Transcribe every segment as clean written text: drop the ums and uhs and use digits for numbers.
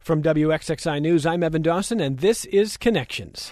From WXXI News, I'm Evan Dawson, and this is Connections.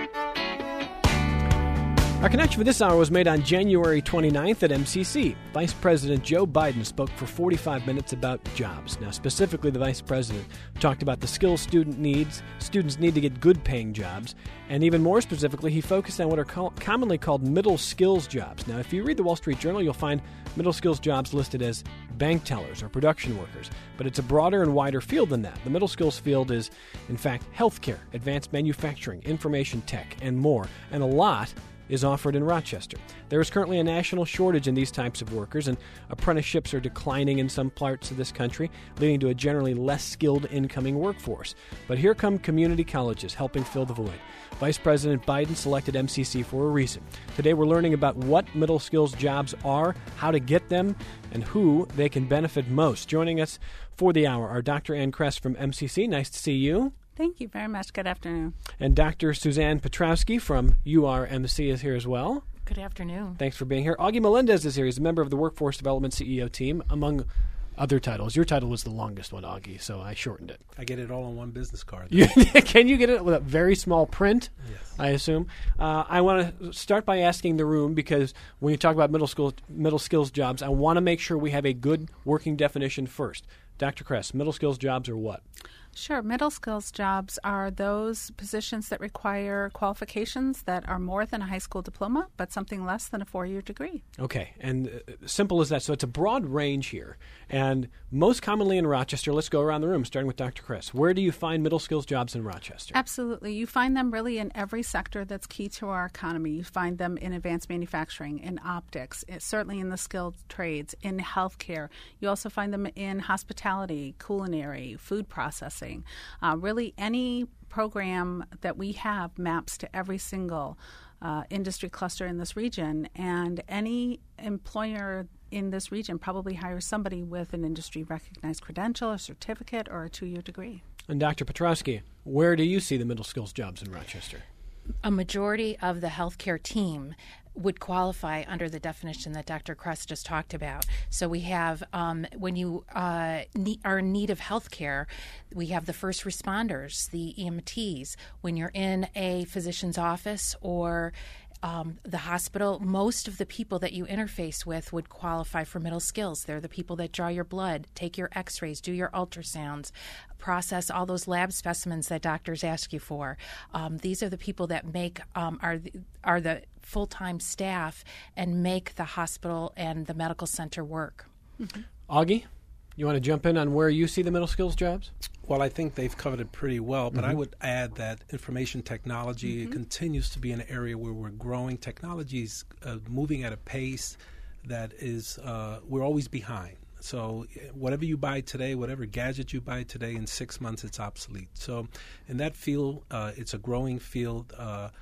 Our connection for this hour was made on January 29th at MCC. Vice President Joe Biden spoke for 45 minutes about jobs. Now, specifically, the Vice President talked about the skills students need to get good-paying jobs, and even more specifically, he focused on what are commonly called middle skills jobs. Now, if you read the Wall Street Journal, you'll find middle skills jobs listed as bank tellers or production workers, but it's a broader and wider field than that. The middle skills field is, in fact, healthcare, advanced manufacturing, information tech, and more, and a lot is offered in Rochester. There is currently a national shortage in these types of workers, and apprenticeships are declining in some parts of this country, leading to a generally less skilled incoming workforce. But here come community colleges helping fill the void. Vice President Biden selected MCC for a reason. Today we're learning about what middle skills jobs are, how to get them, and who they can benefit most. Joining us for the hour are Dr. Ann Kress from MCC. Nice to see you. Thank you very much. Good afternoon. And Dr. Suzanne Petrowski from URMC is here as well. Good afternoon. Thanks for being here. Augie Melendez is here. He's a member of the Workforce Development CEO team, among other titles. Your title was the longest one, Augie, so I shortened it. I get it all on one business card. Can you get it with a very small print? Yes. I assume. I want to start by asking the room, because when you talk about middle skills jobs, I want to make sure we have a good working definition first. Dr. Kress, middle skills jobs are what? Sure. Middle skills jobs are those positions that require qualifications that are more than a high school diploma, but something less than a 4-year degree. Okay, and simple as that. So it's a broad range here. And most commonly in Rochester, let's go around the room, starting with Dr. Kress. Where do you find middle skills jobs in Rochester? Absolutely. You find them really in every sector that's key to our economy. You find them in advanced manufacturing, in optics, certainly in the skilled trades, in healthcare. You also find them in hospitality, culinary, food processing. Really, any program that we have maps to every single industry cluster in this region, and any employer in this region probably hires somebody with an industry-recognized credential, a certificate, or a 2-year degree. And Dr. Petrowski, where do you see the middle skills jobs in Rochester? A majority of the healthcare team would qualify under the definition that Dr. Kress just talked about. So we have, when you are in need of health care, we have the first responders, the EMTs. When you're in a physician's office or the hospital, most of the people that you interface with would qualify for middle skills. They're the people that draw your blood, take your x-rays, do your ultrasounds, process all those lab specimens that doctors ask you for. These are the people that make are the full-time staff and make the hospital and the medical center work. Mm-hmm. Augie, you want to jump in on where you see the middle skills jobs? Well, I think they've covered it pretty well, but I would add that information technology continues to be an area where we're growing. Technology's moving at a pace that is, we're always behind. So whatever you buy today, whatever gadget you buy today, in 6 months it's obsolete. So in that field, it's a growing field.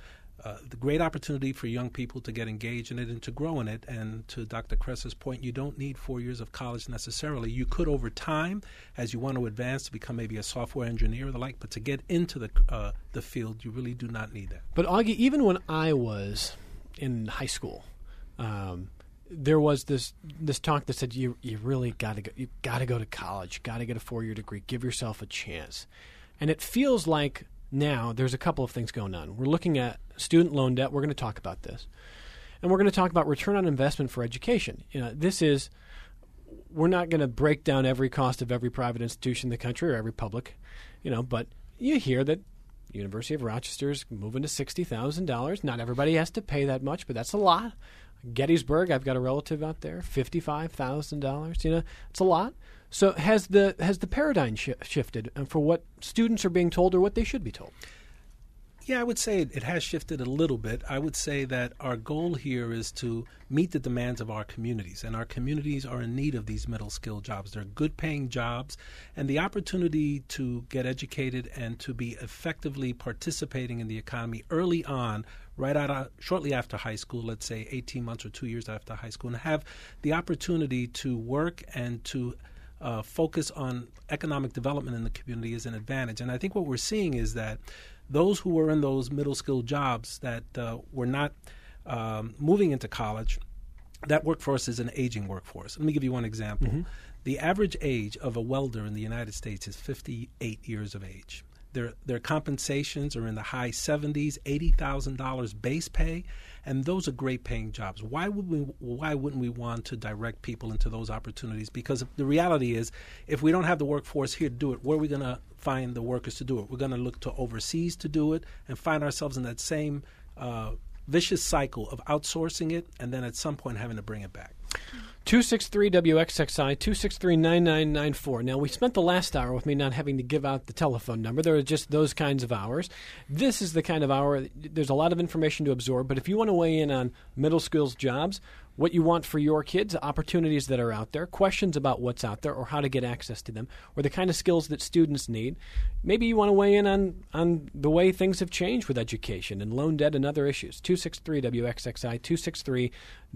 The great opportunity for young people to get engaged in it and to grow in it. And to Dr. Kress's point, you don't need 4 years of college necessarily. You could, over time, as you want to advance to become maybe a software engineer or the like, but to get into the field, you really do not need that. But Augie, even when I was in high school, there was this talk that said you really got to go to college, got to get a 4-year degree, give yourself a chance. And it feels like now there's a couple of things going on. We're looking at student loan debt. We're going to talk about this. And we're going to talk about return on investment for education. We're not going to break down every cost of every private institution in the country or every public, but you hear that University of Rochester is moving to $60,000. Not everybody has to pay that much, but that's a lot. Gettysburg, I've got a relative out there, $55,000. It's a lot. So has the paradigm shifted for what students are being told or what they should be told? Yeah, I would say it has shifted a little bit. I would say that our goal here is to meet the demands of our communities, and our communities are in need of these middle skill jobs. They're good paying jobs, and the opportunity to get educated and to be effectively participating in the economy early on, shortly after high school, let's say 18 months or 2 years after high school, and have the opportunity to work and to focus on economic development in the community is an advantage. And I think what we're seeing is that those who were in those middle skill jobs that were not moving into college that workforce is an aging workforce. Let me give you one example. Mm-hmm. The average age of a welder in the United States is 58 years of age. Their compensations are in the high 70s, $80,000 base pay, and those are great paying jobs. Why wouldn't we want to direct people into those opportunities? Because the reality is, if we don't have the workforce here to do it, where are we going to find the workers to do it? We're going to look to overseas to do it and find ourselves in that same vicious cycle of outsourcing it and then at some point having to bring it back. 263-WXXI, 263-9994. Now, we spent the last hour with me not having to give out the telephone number. There are just those kinds of hours. This is the kind of hour, there's a lot of information to absorb, but if you want to weigh in on middle skills jobs, what you want for your kids, opportunities that are out there, questions about what's out there or how to get access to them, or the kind of skills that students need. Maybe you want to weigh in on the way things have changed with education and loan debt and other issues. 263-WXXI,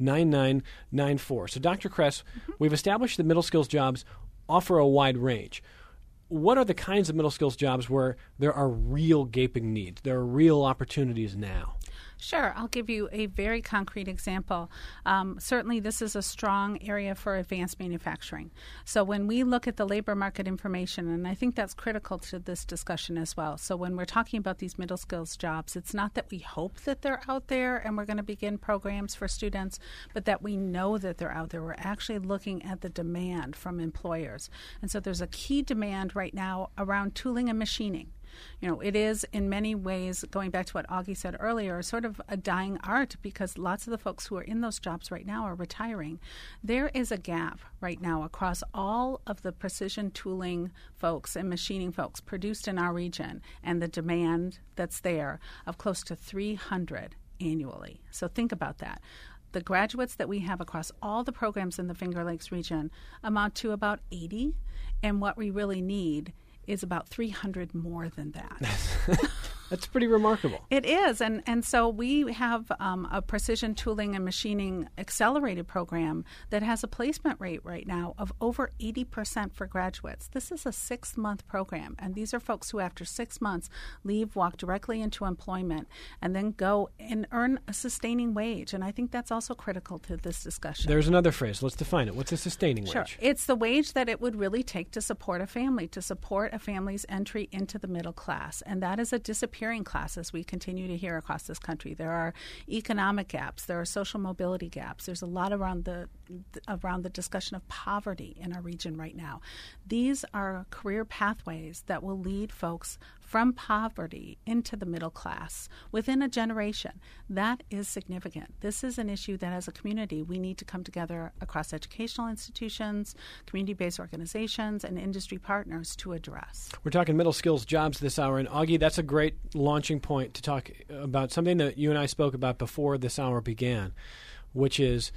263-9994. So, Dr. Kress, we've established that middle skills jobs offer a wide range. What are the kinds of middle skills jobs where there are real gaping needs? There are real opportunities now? Sure. I'll give you a very concrete example. Certainly, this is a strong area for advanced manufacturing. So when we look at the labor market information, and I think that's critical to this discussion as well. So when we're talking about these middle skills jobs, it's not that we hope that they're out there and we're going to begin programs for students, but that we know that they're out there. We're actually looking at the demand from employers. And so there's a key demand right now around tooling and machining. You know, it is in many ways, going back to what Augie said earlier, sort of a dying art because lots of the folks who are in those jobs right now are retiring. There is a gap right now across all of the precision tooling folks and machining folks produced in our region and the demand that's there of close to 300 annually. So think about that. The graduates that we have across all the programs in the Finger Lakes region amount to about 80, and what we really need is about 300 more than that. That's pretty remarkable. It is. And so we have a precision tooling and machining accelerated program that has a placement rate right now of over 80% for graduates. This is a 6-month program. And these are folks who after 6 months leave, walk directly into employment, and then go and earn a sustaining wage. And I think that's also critical to this discussion. There's another phrase. Let's define it. What's a sustaining Sure. wage? It's the wage that it would really take to support a family, to support a family's entry into the middle class. And that is a disappearing class as we continue to hear across this country. There are economic gaps. There are social mobility gaps. There's a lot around the discussion of poverty in our region right now. These are career pathways that will lead folks from poverty into the middle class within a generation. That is significant. This is an issue that as a community we need to come together across educational institutions, community-based organizations, and industry partners to address. We're talking middle skills jobs this hour, and Augie, that's a great launching point to talk about something that you and I spoke about before this hour began, which is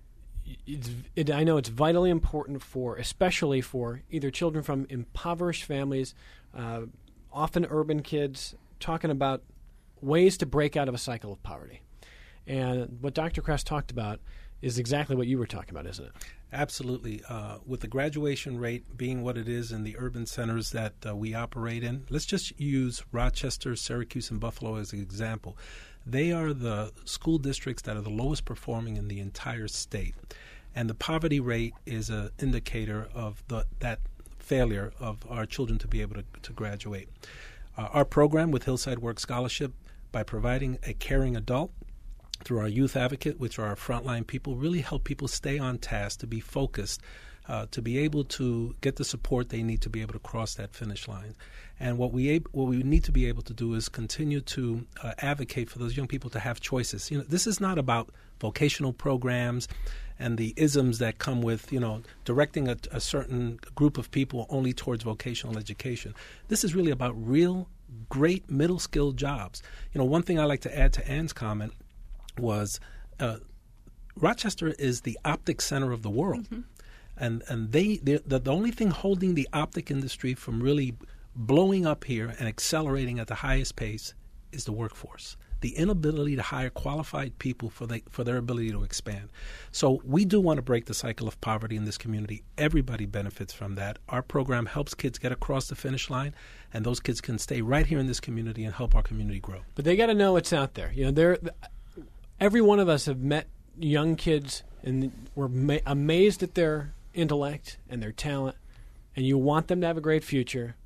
I know it's vitally important especially for either children from impoverished families, often urban kids, talking about ways to break out of a cycle of poverty. And what Dr. Kress talked about is exactly what you were talking about, isn't it? Absolutely. With the graduation rate being what it is in the urban centers that we operate in, let's just use Rochester, Syracuse, and Buffalo as an example. They are the school districts that are the lowest performing in the entire state. And the poverty rate is an indicator of that failure of our children to be able to graduate. Our program with Hillside Work Scholarship, by providing a caring adult through our youth advocate, which are our frontline people, really help people stay on task, to be focused, to be able to get the support they need to be able to cross that finish line. And what we need to be able to do is continue to advocate for those young people to have choices. You know, this is not about vocational programs and the isms that come with, directing a certain group of people only towards vocational education. This is really about real, great middle-skilled jobs. One thing I like to add to Ann's comment was Rochester is the optic center of the world. Mm-hmm. And the only thing holding the optic industry from really blowing up here and accelerating at the highest pace is the workforce. The inability to hire qualified people for their ability to expand. So we do want to break the cycle of poverty in this community. Everybody benefits from that. Our program helps kids get across the finish line, and those kids can stay right here in this community and help our community grow. But they got to know it's out there. Every one of us have met young kids and were amazed at their intellect and their talent, and you want them to have a great future.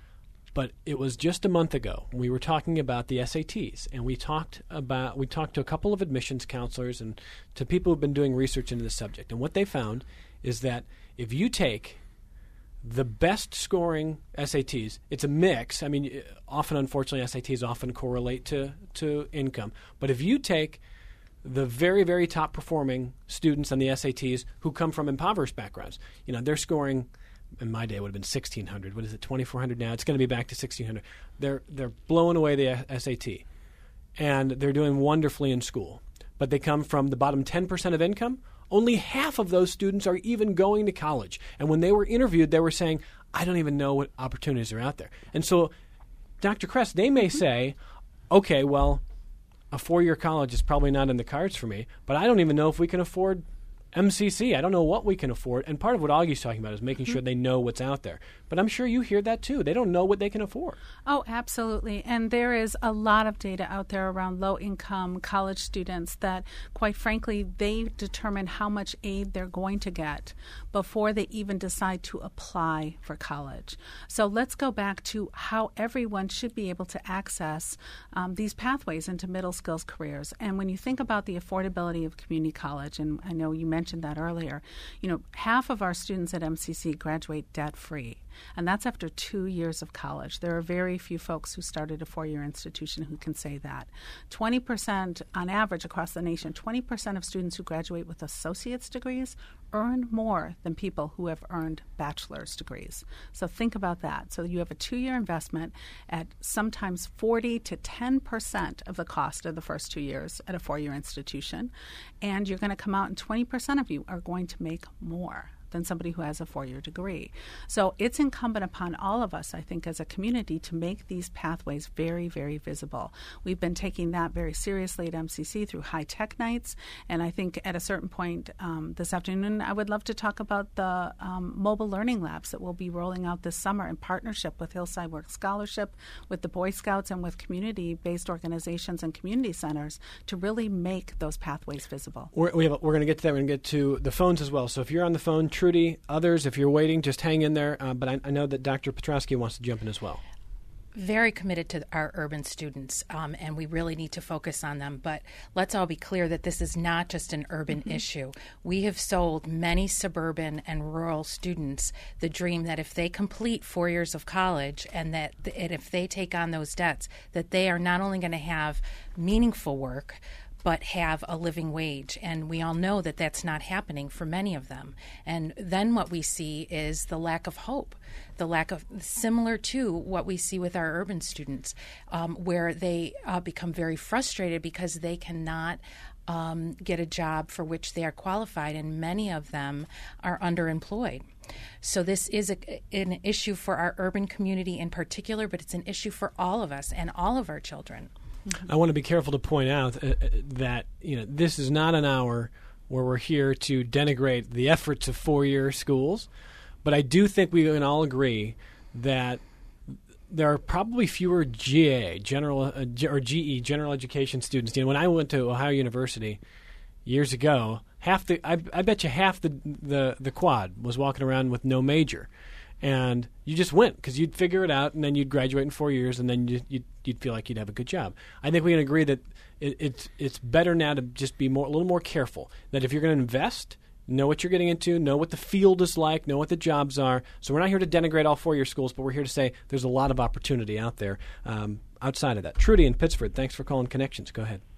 But it was just a month ago we were talking about the SATs, and we talked to a couple of admissions counselors and to people who've been doing research into the subject. And what they found is that if you take the best scoring SATs, it's a mix. I mean, often, unfortunately, SATs often correlate to income. But if you take the very, very top performing students on the SATs who come from impoverished backgrounds, they're scoring. In my day, it would have been 1,600. What is it, 2,400 now? It's going to be back to 1,600. They're blowing away the SAT, and they're doing wonderfully in school. But they come from the bottom 10% of income. Only half of those students are even going to college. And when they were interviewed, they were saying, I don't even know what opportunities are out there. And so, Dr. Kress, they may say, okay, well, a 4-year college is probably not in the cards for me, but I don't even know if we can afford MCC. I don't know what we can afford. And part of what Augie's talking about is making sure they know what's out there. But I'm sure you hear that too. They don't know what they can afford. Oh, absolutely. And there is a lot of data out there around low-income college students that, quite frankly, they determine how much aid they're going to get before they even decide to apply for college. So let's go back to how everyone should be able to access these pathways into middle skills careers. And when you think about the affordability of community college, and I know you mentioned that earlier, half of our students at MCC graduate debt-free. And that's after 2 years of college. There are very few folks who started a 4-year institution who can say that. 20%, on average across the nation, 20% of students who graduate with associate's degrees earn more than people who have earned bachelor's degrees. So think about that. So you have a 2-year investment at sometimes 40 to 10% of the cost of the first 2 years at a 4-year institution, and you're going to come out and 20% of you are going to make more than somebody who has a 4-year degree. So it's incumbent upon all of us, I think, as a community to make these pathways very, very visible. We've been taking that very seriously at MCC through high tech nights, and I think at a certain point this afternoon, I would love to talk about the mobile learning labs that we'll be rolling out this summer in partnership with Hillside Work Scholarship, with the Boy Scouts, and with community-based organizations and community centers to really make those pathways visible. We're going to get to that. We're going to get to the phones as well. So if you're on the phone, Trudy, others, if you're waiting, just hang in there. But I know that Dr. Petrosky wants to jump in as well. Very committed to our urban students, and we really need to focus on them. But let's all be clear that this is not just an urban issue. We have sold many suburban and rural students the dream that if they complete 4 years of college and that if they take on those debts, that they are not only going to have meaningful work, but have a living wage. And we all know that that's not happening for many of them. And then what we see is the lack of hope, the lack of, similar to what we see with our urban students, where they become very frustrated because they cannot get a job for which they are qualified, and many of them are underemployed. So this is an issue for our urban community in particular, but it's an issue for all of us and all of our children. I want to be careful to point out that this is not an hour where we're here to denigrate the efforts of 4-year schools, but I do think we can all agree that there are probably fewer GE, general education students. When I went to Ohio University years ago, I bet you half the quad was walking around with no major. And you just went because you'd figure it out, and then you'd graduate in 4 years, and then you'd feel like you'd have a good job. I think we can agree that it's better now to just be a little more careful. That if you're going to invest, know what you're getting into, know what the field is like, know what the jobs are. So we're not here to denigrate all 4-year schools, but we're here to say there's a lot of opportunity out there outside of that. Trudy in Pittsford, thanks for calling Connections. Go ahead.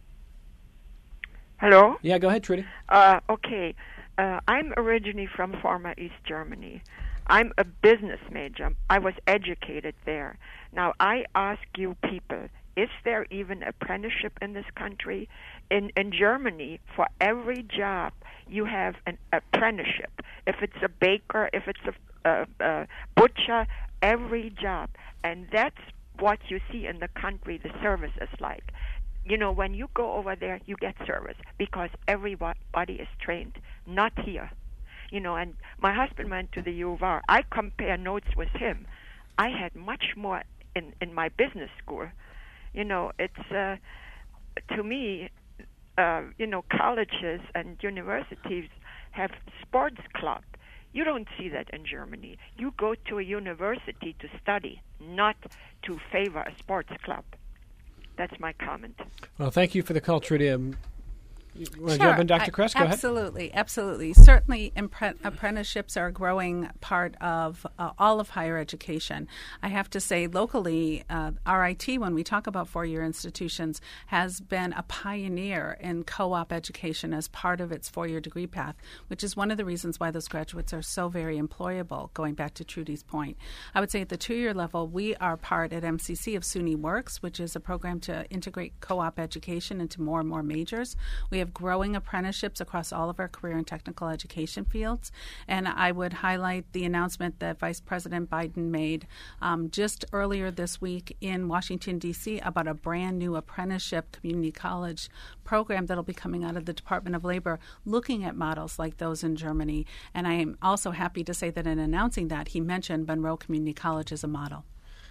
Hello? Yeah, go ahead, Trudy. Okay. I'm originally from former East Germany. I'm a business major. I was educated there. Now, I ask you people, is there even apprenticeship in this country? In Germany, for every job, you have an apprenticeship. If it's a baker, if it's a butcher, every job. And that's what you see in the country the service is like. When you go over there, you get service because everybody is trained, not here. And my husband went to the U of R. I compare notes with him. I had much more in my business school. It's to me, colleges and universities have sports club. You don't see that in Germany. You go to a university to study, not to favor a sports club. That's my comment. Well, thank you for the call, Trudy. You want to Sure. jump in, Dr. Kress? Go ahead. Absolutely. Certainly, apprenticeships are a growing part of all of higher education. I have to say, locally, RIT, when we talk about four-year institutions, has been a pioneer in co-op education as part of its four-year degree path, which is one of the reasons why those graduates are so very employable, going back to Trudy's point. I would say at the two-year level, we are part at MCC of SUNY Works, which is a program to integrate co-op education into more and more majors. We have growing apprenticeships across all of our career and technical education fields. And I would highlight the announcement that Vice President Biden made just earlier this week in Washington, D.C. about a brand new apprenticeship community college program that will be coming out of the Department of Labor, looking at models like those in Germany. And I am also happy to say that in announcing that, he mentioned Monroe Community College as a model.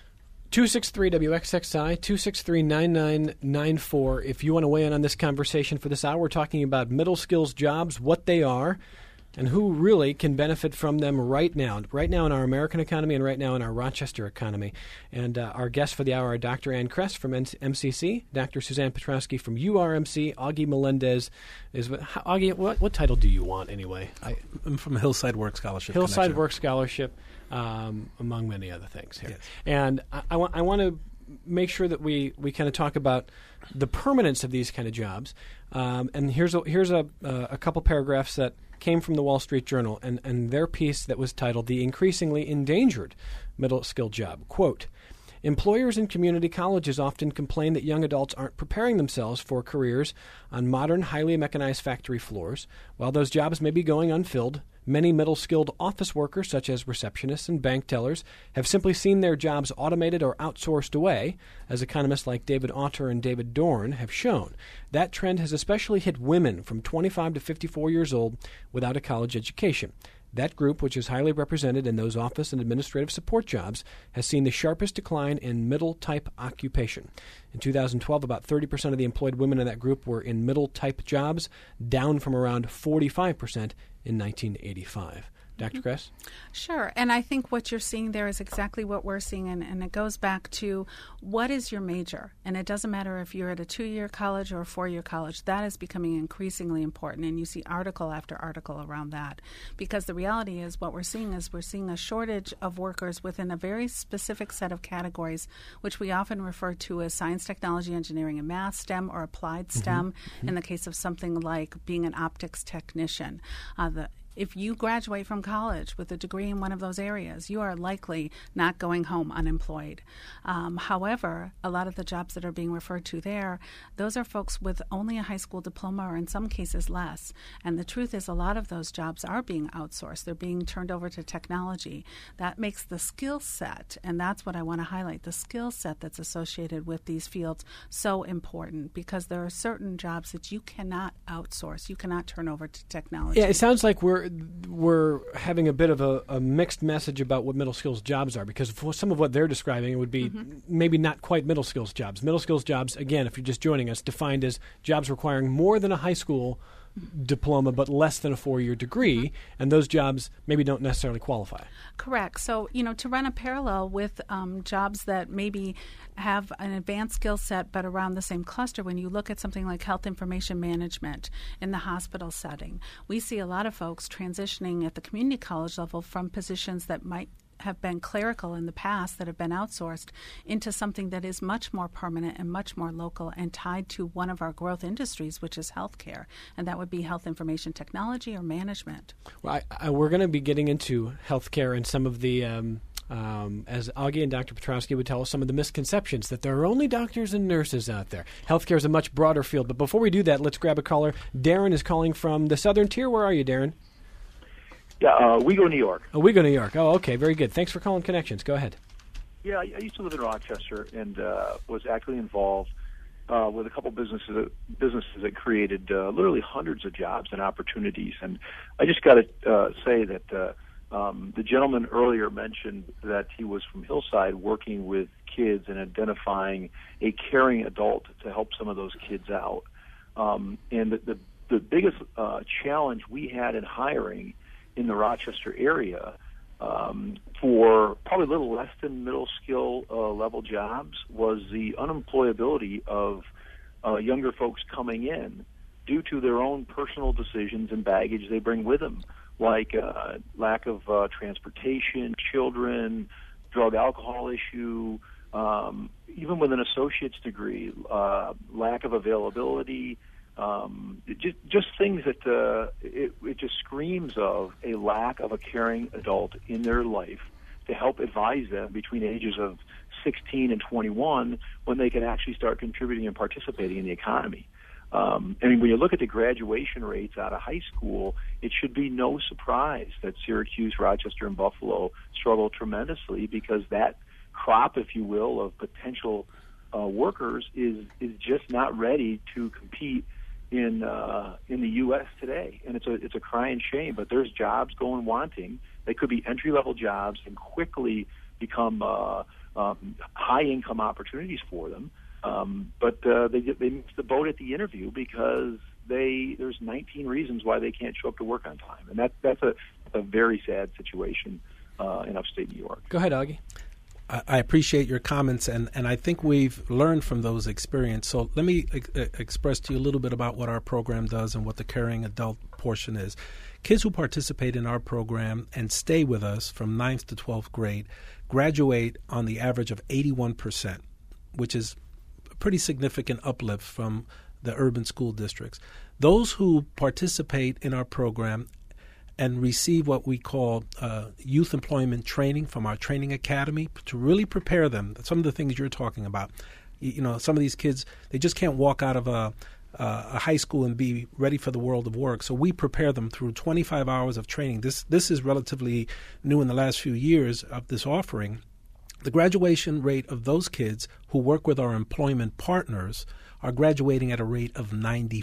263-WXXI, 263-9994. If you want to weigh in on this conversation for this hour, we're talking about middle skills jobs, what they are, and who really can benefit from them right now in our American economy and right now in our Rochester economy. And our guests for the hour are Dr. Ann Kress from MCC, Dr. Suzanne Petrowski from URMC, Augie Melendez. Augie, what title do you want anyway? I'm from Hillside Work Scholarship. Hillside Work Scholarship. Among many other things here. Yes. And I want to make sure that we kind of talk about the permanence of these kind of jobs. And here's a couple paragraphs that came from the Wall Street Journal and their piece that was titled "The Increasingly Endangered Middle Skill Job." Quote, "Employers in community colleges often complain that young adults aren't preparing themselves for careers on modern, highly mechanized factory floors. While those jobs may be going unfilled, many middle-skilled office workers, such as receptionists and bank tellers, have simply seen their jobs automated or outsourced away, as economists like David Autor and David Dorn have shown. That trend has especially hit women from 25 to 54 years old without a college education. That group, which is highly represented in those office and administrative support jobs, has seen the sharpest decline in middle-type occupation. In 2012, about 30% of the employed women in that group were in middle-type jobs, down from around 45% in 1985. Dr. Kress? Sure. And I think what you're seeing there is exactly what we're seeing. And it goes back to what is your major? And it doesn't matter if you're at a 2-year college or a 4-year college. That is becoming increasingly important. And you see article after article around that. Because the reality is what we're seeing a shortage of workers within a very specific set of categories, which we often refer to as science, technology, engineering, and math, STEM, or applied STEM, in the case of something like being an optics technician. If you graduate from college with a degree in one of those areas, you are likely not going home unemployed. However, a lot of the jobs that are being referred to there, those are folks with only a high school diploma or in some cases less. And the truth is a lot of those jobs are being outsourced. They're being turned over to technology. That makes the skill set, and that's what I want to highlight, the skill set that's associated with these fields so important, because there are certain jobs that you cannot outsource. You cannot turn over to technology. Yeah, it sounds like we're having a bit of a mixed message about what middle skills jobs are, because for some of what they're describing, it would be maybe not quite middle skills jobs. Middle skills jobs, again, if you're just joining us, defined as jobs requiring more than a high school diploma but less than a 4-year degree, and those jobs maybe don't necessarily qualify. Correct. So, to run a parallel with jobs that maybe have an advanced skill set but around the same cluster, when you look at something like health information management in the hospital setting, we see a lot of folks transitioning at the community college level from positions that might have been clerical in the past that have been outsourced into something that is much more permanent and much more local and tied to one of our growth industries, which is healthcare, and that would be health information technology or management. Well, we're going to be getting into healthcare and some of the, as Augie and Dr. Petrowski would tell us, some of the misconceptions that there are only doctors and nurses out there. Healthcare is a much broader field, but before we do that, let's grab a caller. Darren is calling from the Southern Tier. Where are you, Darren? Yeah, Wego, New York. Oh, Wego, New York. Oh, okay, very good. Thanks for calling Connections. Go ahead. Yeah, I used to live in Rochester and was actively involved with a couple businesses that created literally hundreds of jobs and opportunities. And I just got to say that the gentleman earlier mentioned that he was from Hillside working with kids and identifying a caring adult to help some of those kids out. And the biggest challenge we had in hiring in the Rochester area for probably a little less than middle skill level jobs was the unemployability of younger folks coming in due to their own personal decisions and baggage they bring with them, like lack of transportation, children, drug alcohol issue, even with an associate's degree, lack of availability, just things that it just screams of a lack of a caring adult in their life to help advise them between ages of 16 and 21 when they can actually start contributing and participating in the economy. I mean, when you look at the graduation rates out of high school, it should be no surprise that Syracuse, Rochester, and Buffalo struggle tremendously because that crop, if you will, of potential workers is just not ready to compete in the U.S. today, and it's a crying shame. But there's jobs going wanting. They could be entry-level jobs and quickly become high-income opportunities for them. But they missed the boat at the interview because there's 19 reasons why they can't show up to work on time, and that's a very sad situation in upstate New York. Go ahead, Augie. I appreciate your comments, and I think we've learned from those experiences. So let me express to you a little bit about what our program does and what the caring adult portion is. Kids who participate in our program and stay with us from 9th to 12th grade graduate on the average of 81%, which is a pretty significant uplift from the urban school districts. Those who participate in our program and receive what we call youth employment training from our training academy to really prepare them. Some of the things you're talking about. You know, some of these kids, they just can't walk out of a high school and be ready for the world of work. So we prepare them through 25 hours of training. This is relatively new in the last few years of this offering. The graduation rate of those kids who work with our employment partners are graduating at a rate of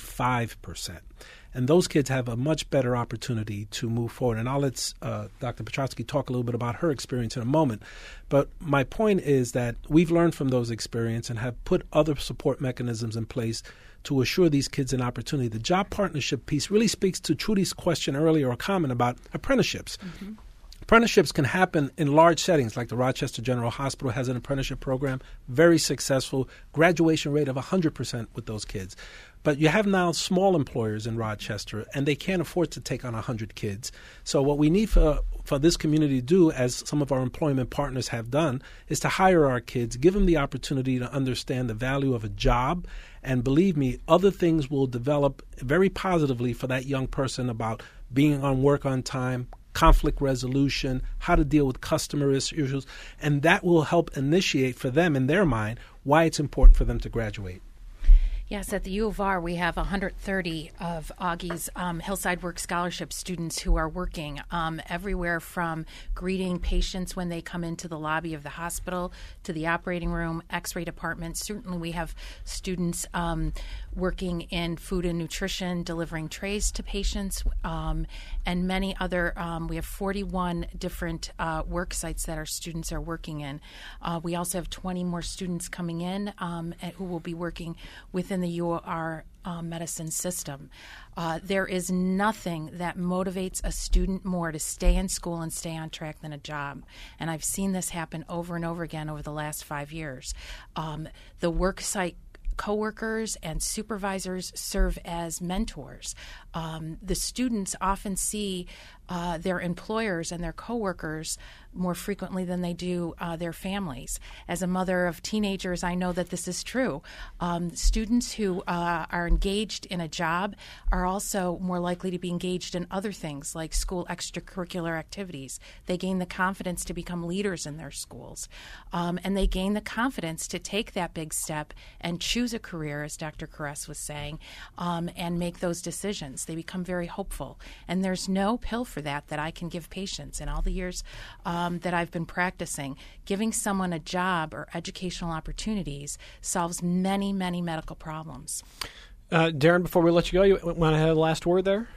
95%. And those kids have a much better opportunity to move forward. And I'll let Dr. Petrotsky talk a little bit about her experience in a moment. But my point is that we've learned from those experiences and have put other support mechanisms in place to assure these kids an opportunity. The job partnership piece really speaks to Trudy's question earlier or comment about apprenticeships. Mm-hmm. Apprenticeships can happen in large settings, like the Rochester General Hospital has an apprenticeship program, very successful, graduation rate of 100% with those kids. But you have now small employers in Rochester, and they can't afford to take on 100 kids. So what we need for this community to do, as some of our employment partners have done, is to hire our kids, give them the opportunity to understand the value of a job, and believe me, other things will develop very positively for that young person about being on work on time, conflict resolution, how to deal with customer issues, and that will help initiate for them in their mind why it's important for them to graduate. Yes, at the U of R, we have 130 of Augie's Hillside Work Scholarship students who are working everywhere from greeting patients when they come into the lobby of the hospital to the operating room, x-ray department. Certainly we have students working in food and nutrition, delivering trays to patients, and many other. We have 41 different work sites that our students are working in. We also have 20 more students coming in who will be working within the UR medicine system. There is nothing that motivates a student more to stay in school and stay on track than a job. And I've seen this happen over and over again over the last 5 years. The work site coworkers and supervisors serve as mentors. The students often see their employers and their coworkers more frequently than they do their families. As a mother of teenagers, I know that this is true. Students who are engaged in a job are also more likely to be engaged in other things like school extracurricular activities. They gain the confidence to become leaders in their schools. And they gain the confidence to take that big step and choose a career, as Dr. Caress was saying, and make those decisions. They become very hopeful. And there's no pill for that I can give patients. In all the years that I've been practicing, giving someone a job or educational opportunities solves many, many medical problems. Darren, before we let you go, you want to have the last word there?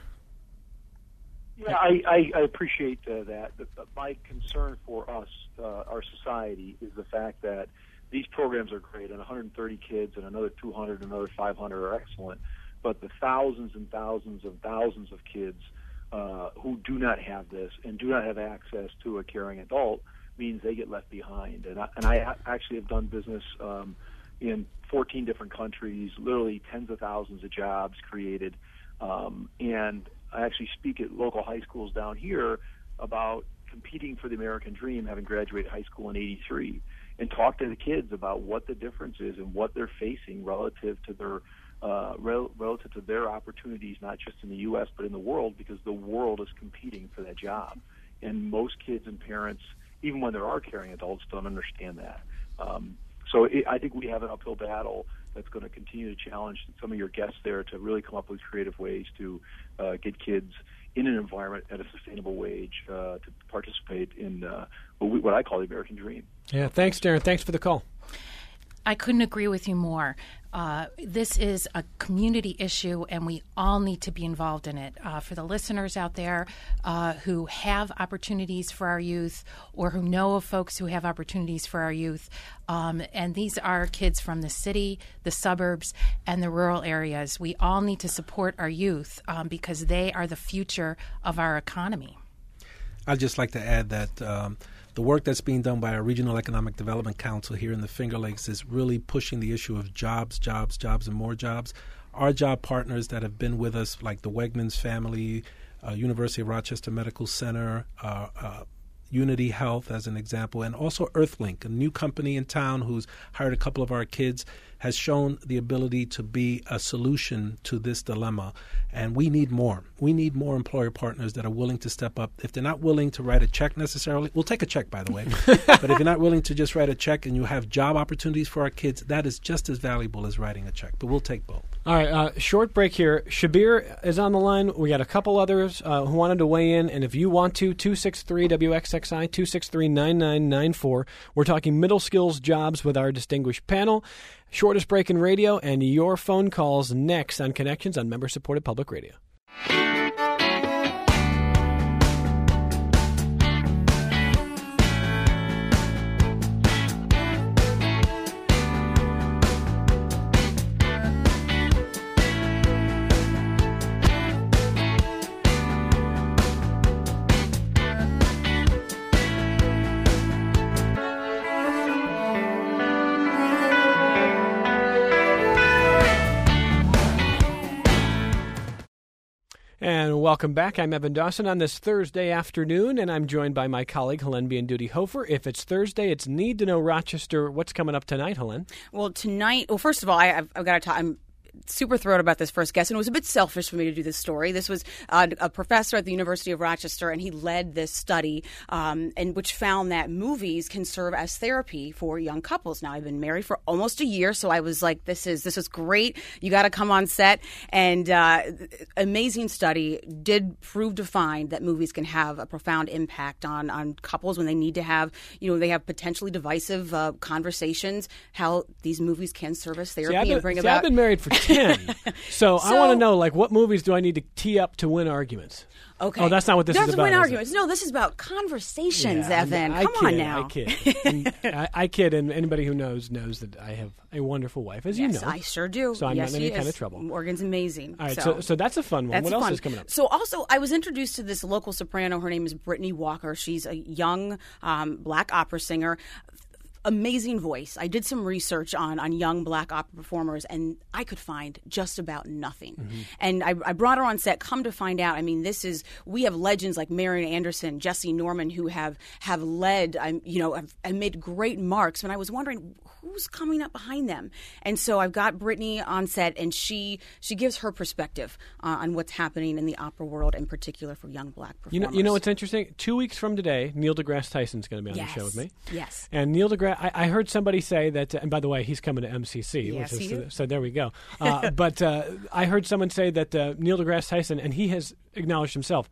Yeah, I appreciate that. My concern for us, our society, is the fact that these programs are great, and 130 kids and another 200 and another 500 are excellent. but the thousands and thousands and thousands of kids who do not have this and do not have access to a caring adult means they get left behind. And I actually have done business in 14 different countries, literally tens of thousands of jobs created. And I actually speak at local high schools down here about competing for the American dream, having graduated high school in '83, and talk to the kids about what the difference is and what they're facing relative to their opportunities, not just in the U.S. but in the world, because the world is competing for that job. And most kids and parents, even when there are caring adults, don't understand that. I think we have an uphill battle that's going to continue to challenge some of your guests there to really come up with creative ways to get kids in an environment at a sustainable wage to participate in what I call the American dream. Yeah, thanks, Darren. Thanks for the call. I couldn't agree with you more. This is a community issue, and we all need to be involved in it. For the listeners out there who have opportunities for our youth or who know of folks who have opportunities for our youth, and these are kids from the city, the suburbs, and the rural areas, we all need to support our youth because they are the future of our economy. I'd just like to add that the work that's being done by our Regional Economic Development Council here in the Finger Lakes is really pushing the issue of jobs, and more jobs. Our job partners that have been with us, like the Wegmans family, University of Rochester Medical Center, Unity Health as an example, and also Earthlink, a new company in town who's hired a couple of our kids, has shown the ability to be a solution to this dilemma. And we need more. We need more employer partners that are willing to step up. If they're not willing to write a check necessarily, we'll take a check, by the way. But if you're not willing to just write a check and you have job opportunities for our kids, that is just as valuable as writing a check. But we'll take both. All right, short break here. Shabir is on the line. We got a couple others who wanted to weigh in. And if you want to, 263-WXXI, 263-9994. We're talking middle skills jobs with our distinguished panel. Shortest break in radio, and your phone calls next on Connections on member-supported public radio. And welcome back. I'm Evan Dawson on this Thursday afternoon, and I'm joined by my colleague, Helene Bianduti-Hofer. If it's Thursday, it's Need to Know Rochester. What's coming up tonight, Helene? Well, first of all, I've got to talk. I'm super thrilled about this first guest, and it was a bit selfish for me to do this story. This was a professor at the University of Rochester, and he led this study, and which found that movies can serve as therapy for young couples. Now, I've been married for almost a year, so I was like, this is great. You got to come on set. And amazing study did prove to find that movies can have a profound impact on couples when they need to have, they have potentially divisive conversations, how these movies can serve as therapy and bring about. I've been married for 10. So I want to know, what movies do I need to tee up to win arguments? Okay. Oh, that's not what this is about. That's win arguments. No, this is about conversations, Evan. Come on now. I kid. I kid, and anybody who knows that I have a wonderful wife, as you know. Yes, I sure do. So I'm not in any kind of trouble. Morgan's amazing. All right, so that's a fun one. What else is coming up? So also, I was introduced to this local soprano. Her name is Brittany Walker. She's a young black opera singer. Amazing voice. I did some research on young black opera performers, and I could find just about nothing. Mm-hmm. And I brought her on set. Come to find out, we have legends like Marian Anderson, Jesse Norman, who have led, have made great marks. And I was wondering who's coming up behind them. And so I've got Brittany on set, and she gives her perspective on what's happening in the opera world, in particular for young black performers. You know what's interesting? 2 weeks from today, Neil deGrasse Tyson's going to be on the show with me. Yes. And Neil deGrasse, I heard somebody say that, and by the way, he's coming to MCC. Yes, so there we go. But I heard someone say that Neil deGrasse Tyson, and he has acknowledged himself,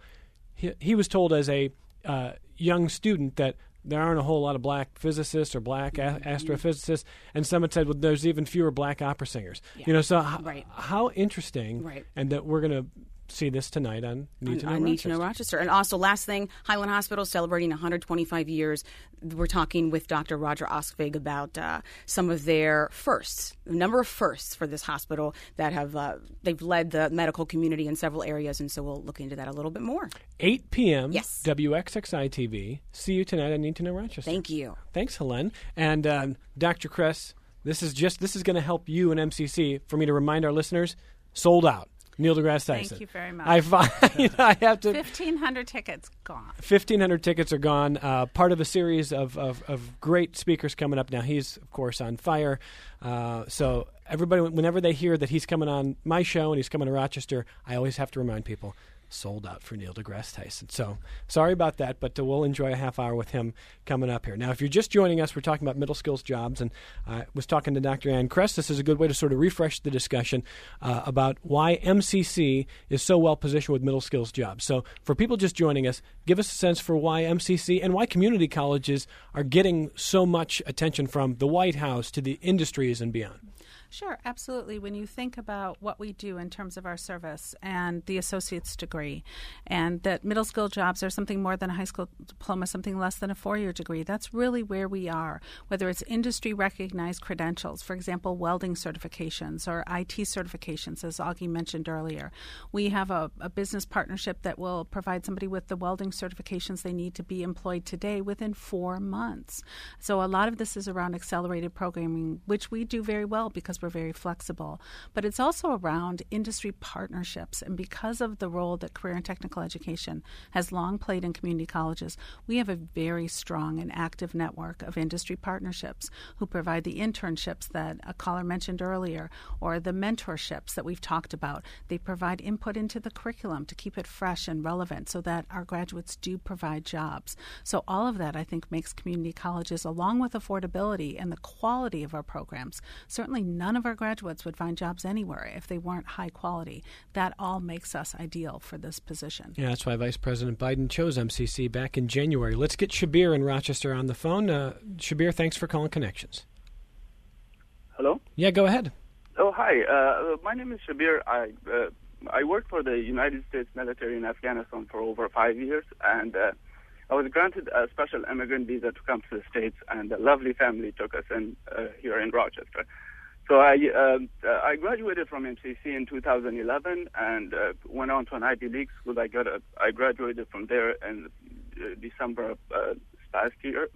he was told as a young student that there aren't a whole lot of black physicists or black astrophysicists, and someone said, well, there's even fewer black opera singers. Yeah. So how interesting, right. And that we're going to see this tonight on Need to Know on Rochester. Need to Know Rochester. And also, last thing, Highland Hospital celebrating 125 years. We're talking with Dr. Roger Oskvig about some of their firsts, a number of firsts for this hospital that have they've led the medical community in several areas, and so we'll look into that a little bit more. 8 p.m. Yes. WXXI TV. See you tonight on Need to Know Rochester. Thank you. Thanks, Helene. And Dr. Kress, this is going to help you and MCC for me to remind our listeners, sold out. Neil deGrasse Tyson. Thank you very much. I have to. 1,500 tickets gone. 1,500 tickets are gone. Part of a series of great speakers coming up now. He's, of course, on fire. So everybody, whenever they hear that he's coming on my show and he's coming to Rochester, I always have to remind people, sold out for Neil deGrasse Tyson. So sorry about that, but we'll enjoy a half hour with him coming up here. Now, if you're just joining us, we're talking about middle skills jobs, and I was talking to Dr. Ann Kress. This is a good way to sort of refresh the discussion about why MCC is so well positioned with middle skills jobs. So for people just joining us, give us a sense for why MCC and why community colleges are getting so much attention from the White House to the industries and beyond. Sure, absolutely. When you think about what we do in terms of our service and the associate's degree, and that middle skill jobs are something more than a high school diploma, something less than a 4-year degree, that's really where we are, whether it's industry recognized credentials, for example, welding certifications or IT certifications, as Augie mentioned earlier. We have a business partnership that will provide somebody with the welding certifications they need to be employed today within 4 months. So a lot of this is around accelerated programming, which we do very well because we're very flexible. But it's also around industry partnerships. And because of the role that career and technical education has long played in community colleges, we have a very strong and active network of industry partnerships who provide the internships that a caller mentioned earlier, or the mentorships that we've talked about. They provide input into the curriculum to keep it fresh and relevant so that our graduates do provide jobs. So all of that, I think, makes community colleges, along with affordability and the quality of our programs, certainly none of our graduates would find jobs anywhere if they weren't high quality. That all makes us ideal for this position. Yeah, that's why Vice President Biden chose MCC back in January. Let's get Shabir in Rochester on the phone. Shabir, thanks for calling Connections. Hello? Yeah, go ahead. Oh, hi. My name is Shabir. I worked for the United States military in Afghanistan for over 5 years, and I was granted a special immigrant visa to come to the States, and a lovely family took us in here in Rochester. So I graduated from MCC in 2011 and went on to an Ivy League school. I graduated from there in December of last year.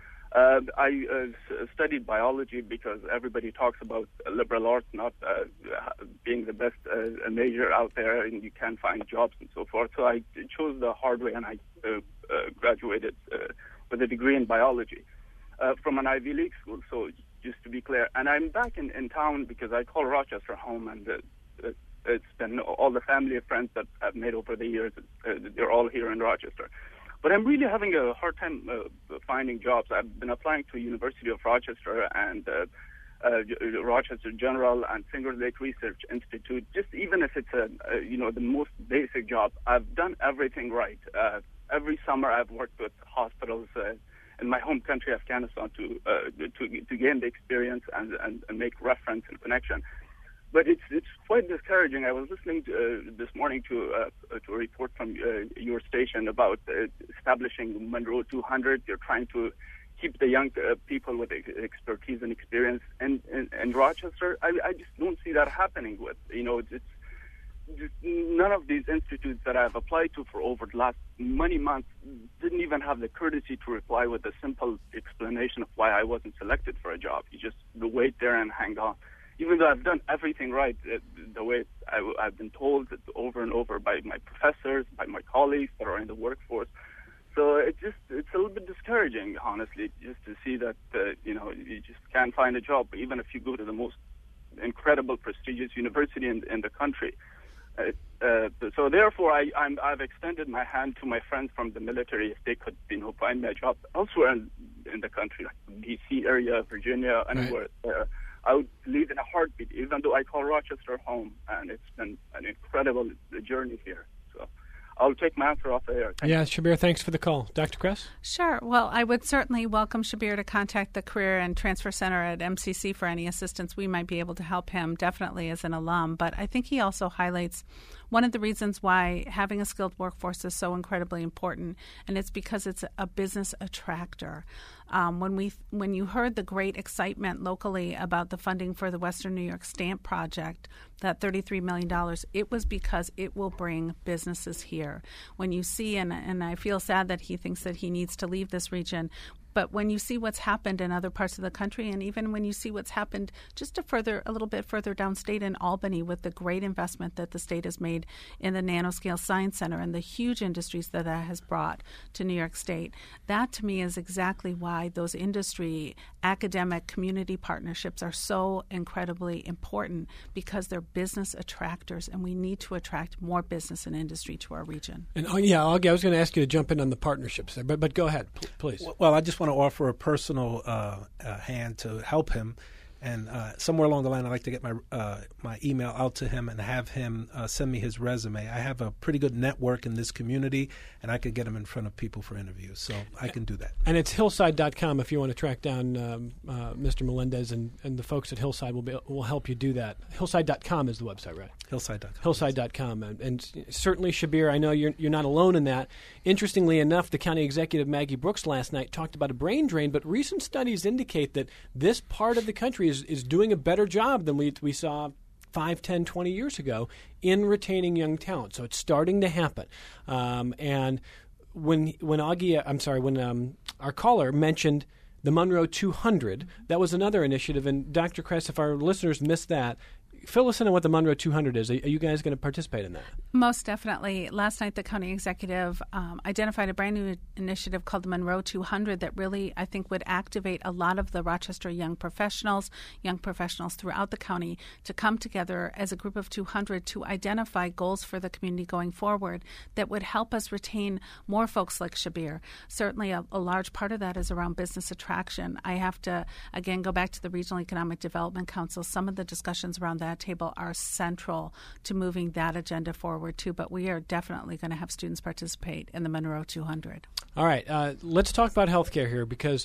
I studied biology because everybody talks about liberal arts not being the best major out there, and you can't find jobs and so forth. So I chose the hard way, and I graduated with a degree in biology from an Ivy League school. So just to be clear, and I'm back in town because I call Rochester home, and it's been all the family and friends that I've made over the years. They're all here in Rochester. But I'm really having a hard time finding jobs. I've been applying to University of Rochester and Rochester General and Finger Lake Research Institute. Just even if it's the most basic job, I've done everything right. Every summer I've worked with hospitals in my home country, Afghanistan, to gain the experience and make reference and connection. But it's quite discouraging. I was listening this morning to a report from your station about establishing Monroe 200. You're trying to keep the young people with expertise and experience. And Rochester, I just don't see that happening with. It's just none of these institutes that I've applied to for over the last many months didn't even have the courtesy to reply with a simple explanation of why I wasn't selected for a job. You just wait there and hang on. Even though I've done everything right, the way I've been told over and over by my professors, by my colleagues that are in the workforce. So it's a little bit discouraging, honestly, just to see that, you just can't find a job, even if you go to the most incredible, prestigious university in the country. So therefore, I've extended my hand to my friends from the military if they could, find me a job elsewhere in the country, like D.C. area, Virginia, anywhere there. I would leave in a heartbeat, even though I call Rochester home, and it's been an incredible journey here. So I'll take my answer off the air. Shabir, thanks for the call. Dr. Kress? Sure. Well, I would certainly welcome Shabir to contact the Career and Transfer Center at MCC for any assistance we might be able to help him, definitely as an alum. But I think he also highlights one of the reasons why having a skilled workforce is so incredibly important, and it's because it's a business attractor. When you heard the great excitement locally about the funding for the Western New York Stamp Project, that $33 million, it was because it will bring businesses here. When you see, and I feel sad that he thinks that he needs to leave this region, but when you see what's happened in other parts of the country, and even when you see what's happened just a little bit further downstate in Albany with the great investment that the state has made in the Nanoscale Science Center and the huge industries that has brought to New York State, that to me is exactly why those industry, academic, community partnerships are so incredibly important, because they're business attractors, and we need to attract more business and industry to our region. And Augie, I was going to ask you to jump in on the partnerships there, but go ahead, please. Well, I just want to offer a personal hand to help him, and somewhere along the line, I'd like to get my email out to him and have him send me his resume. I have a pretty good network in this community, and I could get him in front of people for interviews, so I can do that. And it's hillside.com if you want to track down Mr. Melendez, and the folks at Hillside will help you do that. Hillside.com is the website, right? Hillside.com. Hillside.com. And certainly, Shabir, I know you're not alone in that. Interestingly enough, the county executive, Maggie Brooks, last night talked about a brain drain, but recent studies indicate that this part of the country is doing a better job than we saw 5, 10, 20 years ago in retaining young talent. So it's starting to happen. And when our caller mentioned the Monroe 200, that was another initiative. And Dr. Kress, if our listeners missed that, fill us in on what the Monroe 200 is. Are you guys going to participate in that? Most definitely. Last night, the county executive identified a brand new initiative called the Monroe 200 that really, I think, would activate a lot of the Rochester young professionals throughout the county to come together as a group of 200 to identify goals for the community going forward that would help us retain more folks like Shabir. Certainly, a large part of that is around business attraction. I have to, again, go back to the Regional Economic Development Council. Some of the discussions around that table are central to moving that agenda forward too, but we are definitely going to have students participate in the Monroe 200. All right, let's talk about healthcare here, because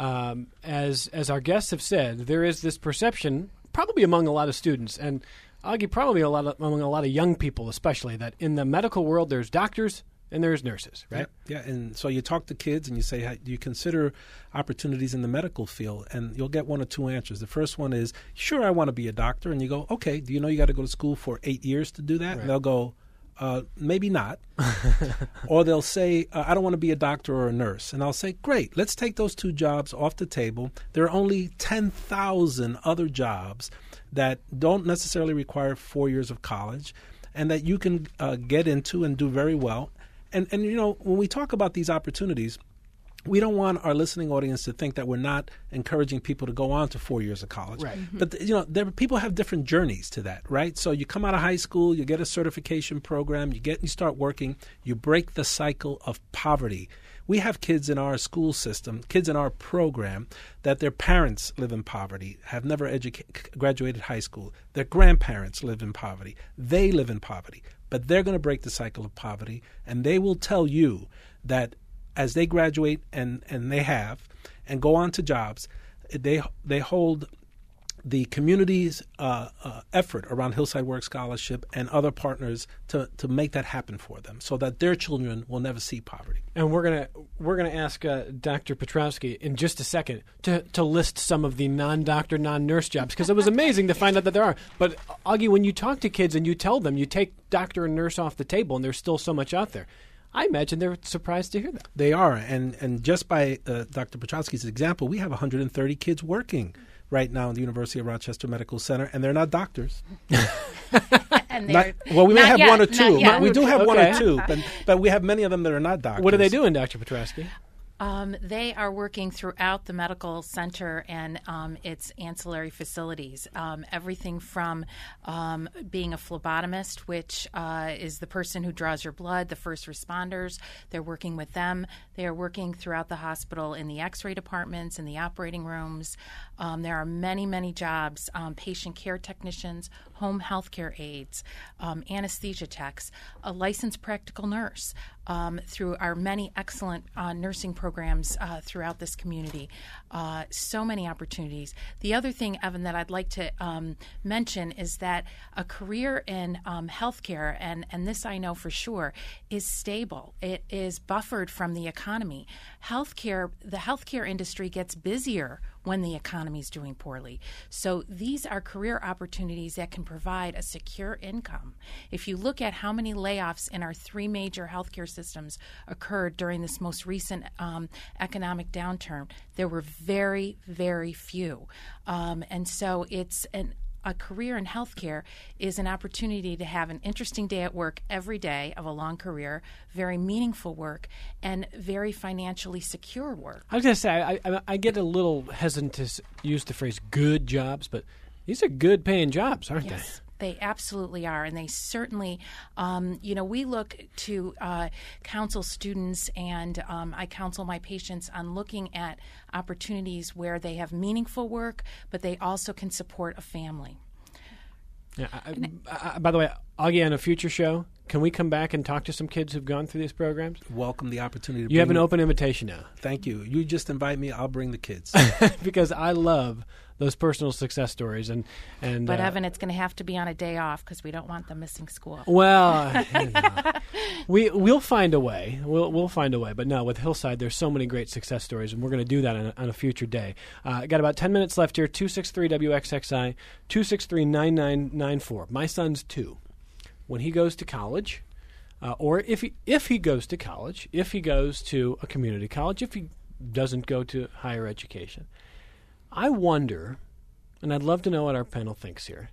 as our guests have said, there is this perception, probably among a lot of students, and Augie, probably among a lot of young people especially, that in the medical world there's doctors and there's nurses, right? Yeah, and so you talk to kids and you say, hey, do you consider opportunities in the medical field? And you'll get one or two answers. The first one is, sure, I want to be a doctor. And you go, okay, do you know you got to go to school for 8 years to do that? Right. And they'll go, maybe not. Or they'll say, I don't want to be a doctor or a nurse. And I'll say, great, let's take those two jobs off the table. There are only 10,000 other jobs that don't necessarily require 4 years of college and that you can get into and do very well. And you know, when we talk about these opportunities, we don't want our listening audience to think that we're not encouraging people to go on to 4 years of college. Right. Mm-hmm. But, you know, people have different journeys to that, right? So you come out of high school, you get a certification program, you start working, you break the cycle of poverty. We have kids in our school system, kids in our program, that their parents live in poverty, have never graduated high school. Their grandparents live in poverty. They live in poverty. But they're going to break the cycle of poverty, and they will tell you that as they graduate, and they have, and go on to jobs, they hold the community's effort around Hillside Work Scholarship and other partners to make that happen for them, so that their children will never see poverty. And we're gonna ask Dr. Piotrowski in just a second to list some of the non-doctor, non-nurse jobs, because it was amazing to find out that there are. But Augie, when you talk to kids and you tell them, you take doctor and nurse off the table, and there's still so much out there, I imagine they're surprised to hear that. They are, and just by Dr. Piotrowski's example, we have 130 kids working right now in the University of Rochester Medical Center, and they're not doctors. And we may have one or two. We do have one or Okay. two, but we have many of them that are not doctors. What are they doing, Dr. Piotrowski? They are working throughout the medical center and its ancillary facilities. Everything from being a phlebotomist, which is the person who draws your blood, the first responders. They're working with them. They are working throughout the hospital in the x-ray departments, in the operating rooms. There are many, many jobs, patient care technicians, home health care aides, anesthesia techs, a licensed practical nurse. through our many excellent nursing programs throughout this community. So many opportunities. The other thing, Evan, that I'd like to mention is that a career in healthcare, and this I know for sure, is stable. It is buffered from the economy. The healthcare industry gets busier when the economy is doing poorly. So these are career opportunities that can provide a secure income. If you look at how many layoffs in our three major healthcare systems occurred during this most recent economic downturn, there were very, very few. And so a career in healthcare is an opportunity to have an interesting day at work every day of a long career, very meaningful work, and very financially secure work. I was going to say, I get a little hesitant to use the phrase good jobs, but these are good paying jobs, aren't they? They absolutely are, and they certainly, we look to counsel students, and I counsel my patients on looking at opportunities where they have meaningful work, but they also can support a family. Yeah. By the way, Augie, on a future show, can we come back and talk to some kids who've gone through these programs? Welcome the opportunity. You have an open invitation now. Thank you. You just invite me, I'll bring the kids. Because I love those personal success stories. But Evan, it's going to have to be on a day off because we don't want them missing school. Well, we'll find a way. We'll find a way. But no, with Hillside, there's so many great success stories, and we're going to do that on a future day. Got about 10 minutes left here. 263-WXXI, 263-9994. My son's 2. When he goes to college, or if he goes to college, if he goes to a community college, if he doesn't go to higher education, I wonder, and I'd love to know what our panel thinks here,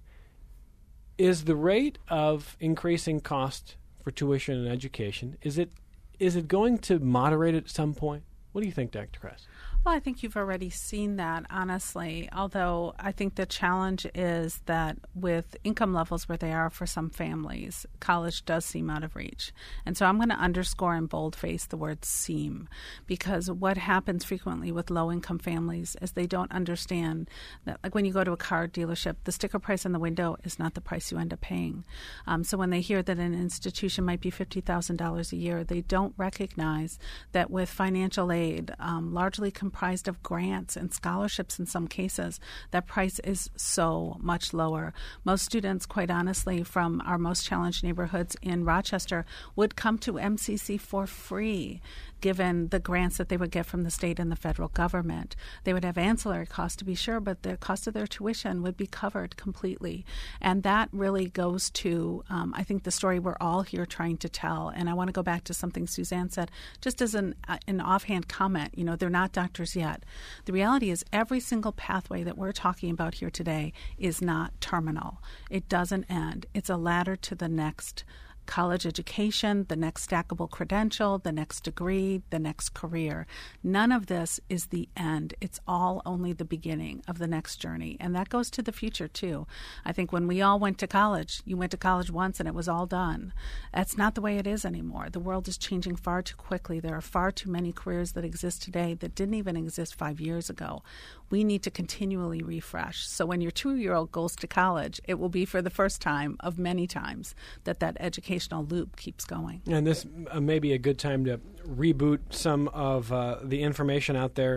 is the rate of increasing cost for tuition and education, is it going to moderate at some point? What do you think, Dr. Kress? Well, I think you've already seen that, honestly, although I think the challenge is that with income levels where they are for some families, college does seem out of reach. And so I'm going to underscore in boldface the word seem, because what happens frequently with low-income families is they don't understand that, like when you go to a car dealership, the sticker price on the window is not the price you end up paying. So when they hear that an institution might be $50,000 a year, they don't recognize that with financial aid, largely comprised of grants and scholarships in some cases, that price is so much lower. Most students, quite honestly, from our most challenged neighborhoods in Rochester would come to MCC for free, given the grants that they would get from the state and the federal government. They would have ancillary costs, to be sure, but the cost of their tuition would be covered completely. And that really goes to, I think, the story we're all here trying to tell. And I want to go back to something Suzanne said, just as an offhand comment. They're not doctors yet. The reality is every single pathway that we're talking about here today is not terminal. It doesn't end. It's a ladder to the next college education, the next stackable credential, the next degree, the next career. None of this is the end. It's all only the beginning of the next journey. And that goes to the future, too. I think when we all went to college, you went to college once and it was all done. That's not the way it is anymore. The world is changing far too quickly. There are far too many careers that exist today that didn't even exist 5 years ago. We need to continually refresh. So when your 2-year-old goes to college, it will be for the first time of many times that educational loop keeps going. And this may be a good time to reboot some of the information out there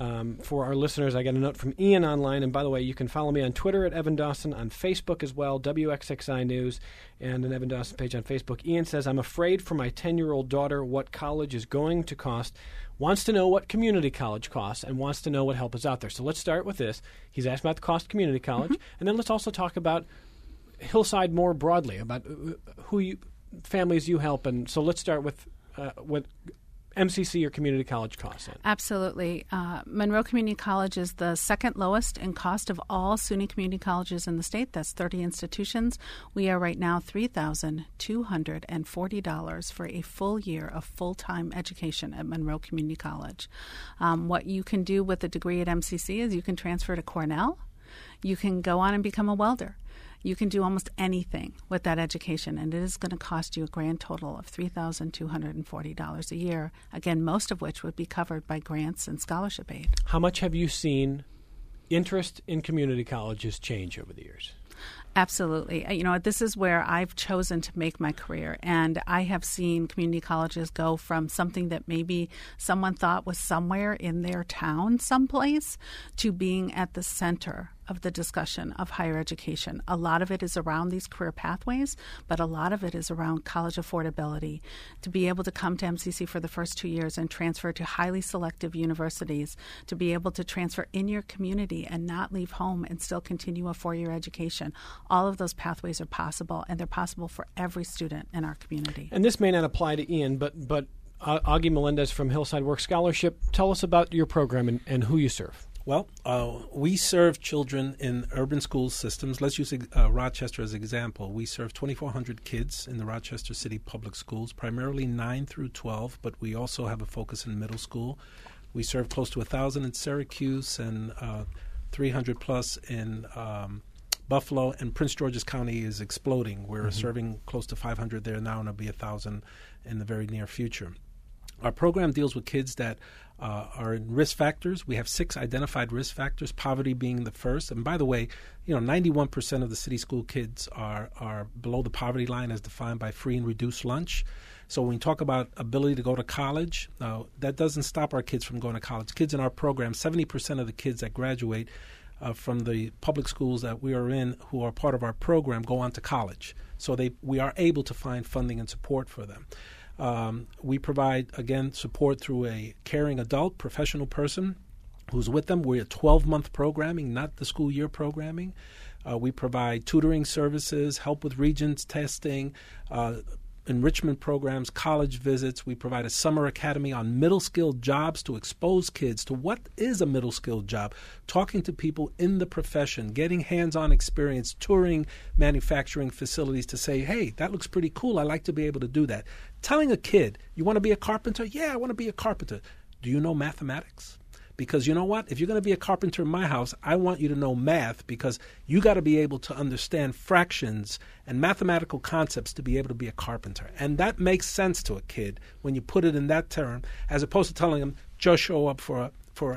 for our listeners. I got a note from Ian online, and by the way, you can follow me on Twitter at Evan Dawson, on Facebook as well, WXXI News, and an Evan Dawson page on Facebook. Ian says, I'm afraid for my 10-year-old daughter what college is going to cost, wants to know what community college costs, and wants to know what help is out there. So let's start with this. He's asked about the cost of community college, and then let's also talk about Hillside more broadly, about families you help. And so let's start with MCC or community college costs. Absolutely. Monroe Community College is the second lowest in cost of all SUNY community colleges in the state. That's 30 institutions. We are right now $3,240 for a full year of full-time education at Monroe Community College. What you can do with a degree at MCC is you can transfer to Cornell. You can go on and become a welder. You can do almost anything with that education, and it is going to cost you a grand total of $3,240 a year, again, most of which would be covered by grants and scholarship aid. How much have you seen interest in community colleges change over the years? Absolutely. This is where I've chosen to make my career, and I have seen community colleges go from something that maybe someone thought was somewhere in their town someplace to being at the center of the discussion of higher education. A lot of it is around these career pathways, but a lot of it is around college affordability. To be able to come to MCC for the first 2 years and transfer to highly selective universities, to be able to transfer in your community and not leave home and still continue a 4-year education. All of those pathways are possible, and they're possible for every student in our community. And this may not apply to Ian, but Augie Melendez from Hillside Work Scholarship, tell us about your program and who you serve. Well, we serve children in urban school systems. Let's use Rochester as an example. We serve 2,400 kids in the Rochester City Public Schools, primarily 9 through 12, but we also have a focus in middle school. We serve close to 1,000 in Syracuse and 300 plus in Buffalo, and Prince George's County is exploding. We're serving close to 500 there now, and it'll be 1,000 in the very near future. Our program deals with kids that are in risk factors. We have 6 identified risk factors, poverty being the first. And by the way, 91% of the city school kids are below the poverty line as defined by free and reduced lunch. So when we talk about ability to go to college, that doesn't stop our kids from going to college. Kids in our program, 70% of the kids that graduate from the public schools that we are in who are part of our program go on to college. So we are able to find funding and support for them. We provide, again, support through a caring adult, professional person who's with them. We're a 12-month programming, not the school year programming. We provide tutoring services, help with Regents testing, enrichment programs, college visits. We provide a summer academy on middle-skilled jobs to expose kids to what is a middle-skilled job, talking to people in the profession, getting hands-on experience, touring manufacturing facilities to say, hey, that looks pretty cool. I like to be able to do that. Telling a kid, you want to be a carpenter? Yeah, I want to be a carpenter. Do you know mathematics? Because you know what? If you're going to be a carpenter in my house, I want you to know math, because you got to be able to understand fractions and mathematical concepts to be able to be a carpenter. And that makes sense to a kid when you put it in that term, as opposed to telling them just show up for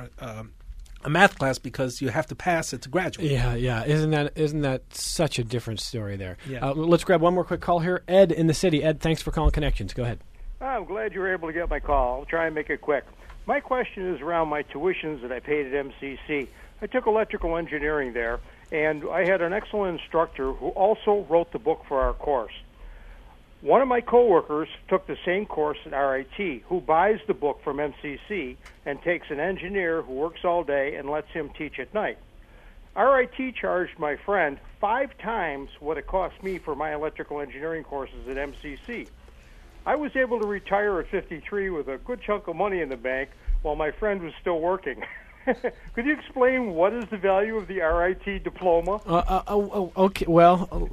a math class because you have to pass it to graduate. Yeah. Isn't that such a different story there? Yeah. Let's grab one more quick call here. Ed in the city. Ed, thanks for calling Connections. Go ahead. I'm glad you were able to get my call. I'll try and make it quick. My question is around my tuitions that I paid at MCC. I took electrical engineering there, and I had an excellent instructor who also wrote the book for our course. One of my coworkers took the same course at RIT, who buys the book from MCC and takes an engineer who works all day and lets him teach at night. RIT charged my friend 5 times what it cost me for my electrical engineering courses at MCC. I was able to retire at 53 with a good chunk of money in the bank while my friend was still working. Could you explain what is the value of the RIT diploma? Okay. Well,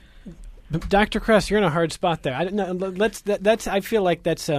Dr. Kress, you're in a hard spot there. I feel like that's.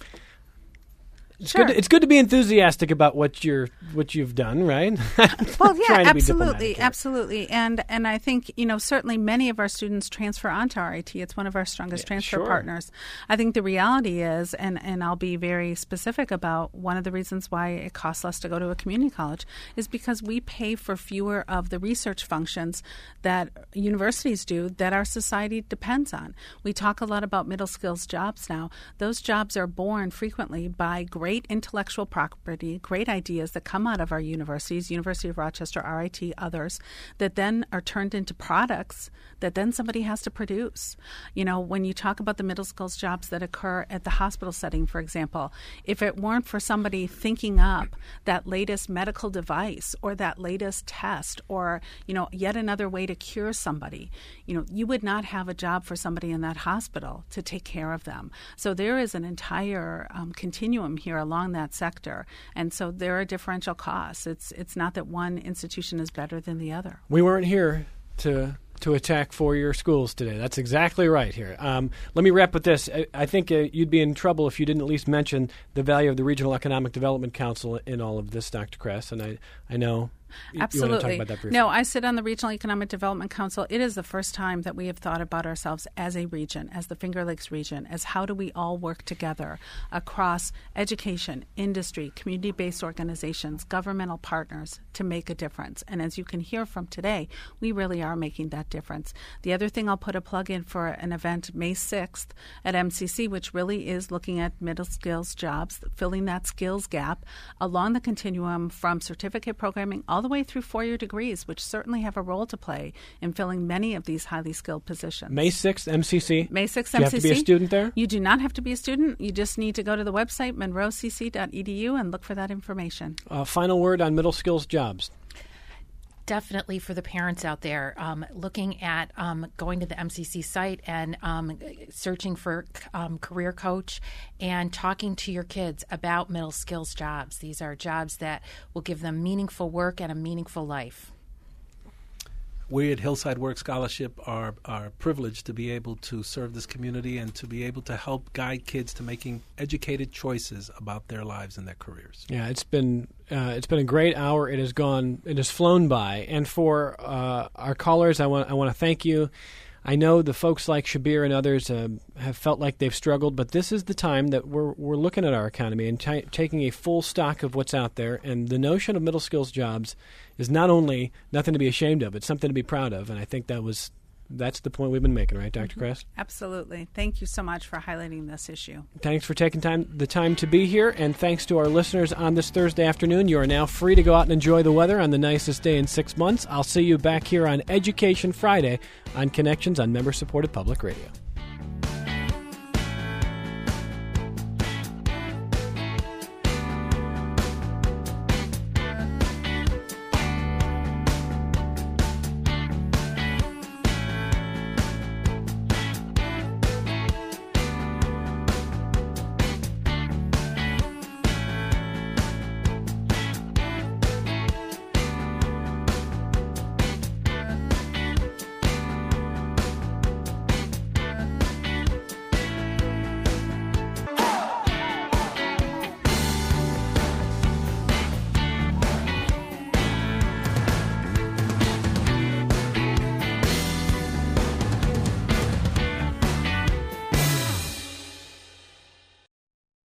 Sure. It's good to be enthusiastic about what you've done, right? Well, yeah, absolutely. And I think, certainly many of our students transfer onto RIT. It's one of our strongest transfer partners. I think the reality is, and I'll be very specific about one of the reasons why it costs less to go to a community college is because we pay for fewer of the research functions that universities do that our society depends on. We talk a lot about middle skills jobs now. Those jobs are born frequently by great intellectual property, great ideas that come out of our universities, University of Rochester, RIT, others, that then are turned into products that then somebody has to produce. When you talk about the middle skills jobs that occur at the hospital setting, for example, if it weren't for somebody thinking up that latest medical device or that latest test or, yet another way to cure somebody, you would not have a job for somebody in that hospital to take care of them. So there is an entire continuum here along that sector. And so there are differential costs. It's not that one institution is better than the other. We weren't here to attack 4-year schools today. That's exactly right here. Let me wrap with this. I think you'd be in trouble if you didn't at least mention the value of the Regional Economic Development Council in all of this, Dr. Kress. And I know Absolutely. You want to talk about that briefly? No, I sit on the Regional Economic Development Council. It is the first time that we have thought about ourselves as a region, as the Finger Lakes region, as how do we all work together across education, industry, community-based organizations, governmental partners to make a difference. And as you can hear from today, we really are making that difference. The other thing, I'll put a plug in for an event May 6th at MCC, which really is looking at middle skills jobs, filling that skills gap along the continuum from certificate programming all the way through four-year degrees, which certainly have a role to play in filling many of these highly skilled positions. May 6th, MCC. May 6th, MCC. Do you have to be a student there? You do not have to be a student. You just need to go to the website, monroecc.edu, and look for that information. Final word on middle skills jobs. Definitely for the parents out there, looking at going to the MCC site and searching for career coach and talking to your kids about middle skills jobs. These are jobs that will give them meaningful work and a meaningful life. We at Hillside Work Scholarship are privileged to be able to serve this community and to be able to help guide kids to making educated choices about their lives and their careers. Yeah, it's been a great hour. It has flown by. And for our callers, I want to thank you. I know the folks like Shabir and others have felt like they've struggled, but this is the time that we're looking at our economy and taking a full stock of what's out there. And the notion of middle skills jobs is not only nothing to be ashamed of, it's something to be proud of. And I think that's the point we've been making, right, Dr. Kress? Absolutely. Thank you so much for highlighting this issue. Thanks for taking the time to be here, and thanks to our listeners on this Thursday afternoon. You are now free to go out and enjoy the weather on the nicest day in 6 months. I'll see you back here on Education Friday on Connections on member-supported public radio.